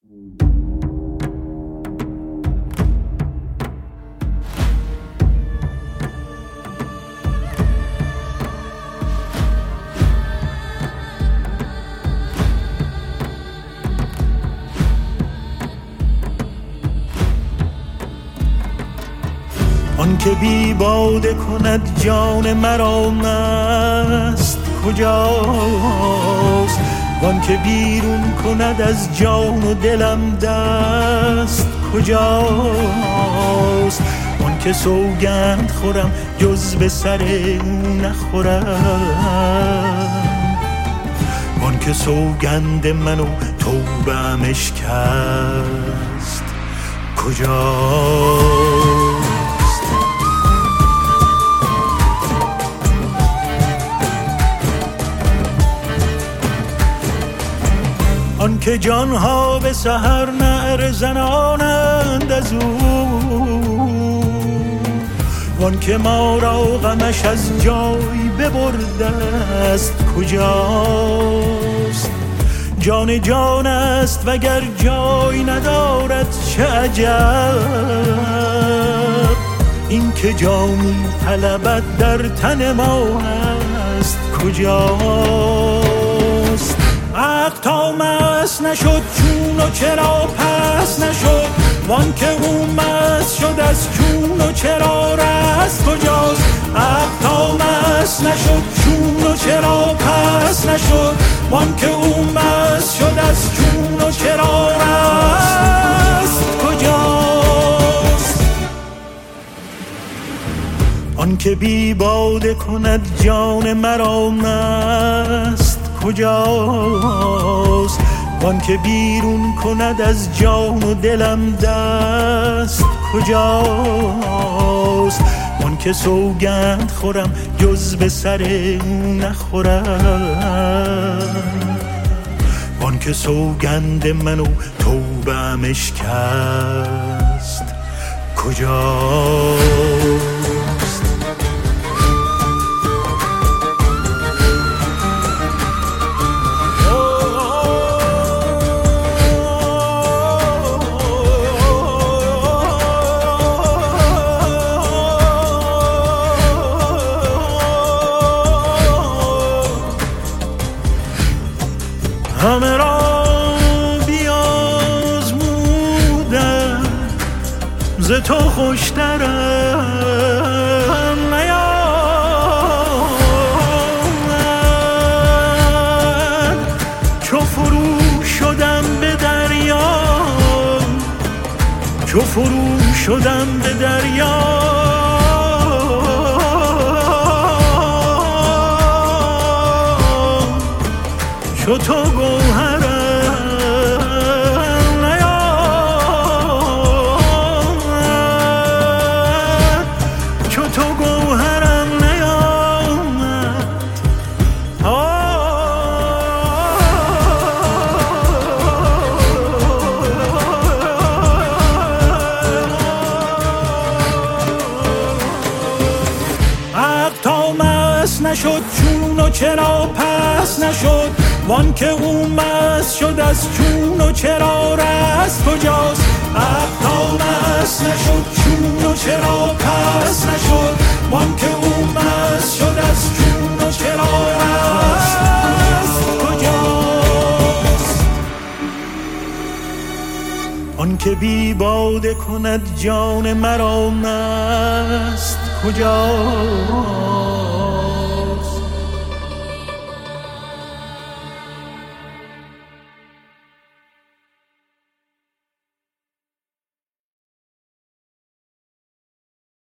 آن که بی باده کند جان مرا مست کجاست؟ وان که بیرون کند از جان و دلم دست کجاست؟ آن که سوگند خورم جز به سر او نخورم، وان که سوگند من و توبه‌ام اشکست کجاست؟ آن که جانها به سحر نعره زنانند از او، وان که ما را غمش از جای ببرده است کجاست؟ جان جان است وگر جای ندارد چه عجب، این که جانی طلبد در تن ما هست کجاست؟ عقل تا مست نشد چون و چرا پس نشد، وان که او مست شد از چون و چرا رست کجاست؟ عقل تا مست نشد چون و چرا پس نشد، وان که او مست شد از چون و چرا رست کجاست؟ آن که بی باده کند جان مرا مست کجاست؟ وان که بیرون کند از جان و دلم دست کجاست؟ وان که سوگند خورم جز به سر او نخورم، وان که سوگند من و توبه‌ام اشکست کجاست؟ همه را بیازمودم ز تو خوشترم نیامد، چو فرو شدم به دریا، چو فرو شدم به دریا، چو تو گوهرم نیامد، چو تو گوهرم نیامد. عقل تا مست نشد چون و چرا پس نشد، وان که او مست شد از چون و چرا رست کجاست؟ عقل تا مست نشد چون و چرا پس نشد، وان که او مست شد از چون و چرا رست کجاست؟ آن که بی باده کند جان مرا مست کجاست؟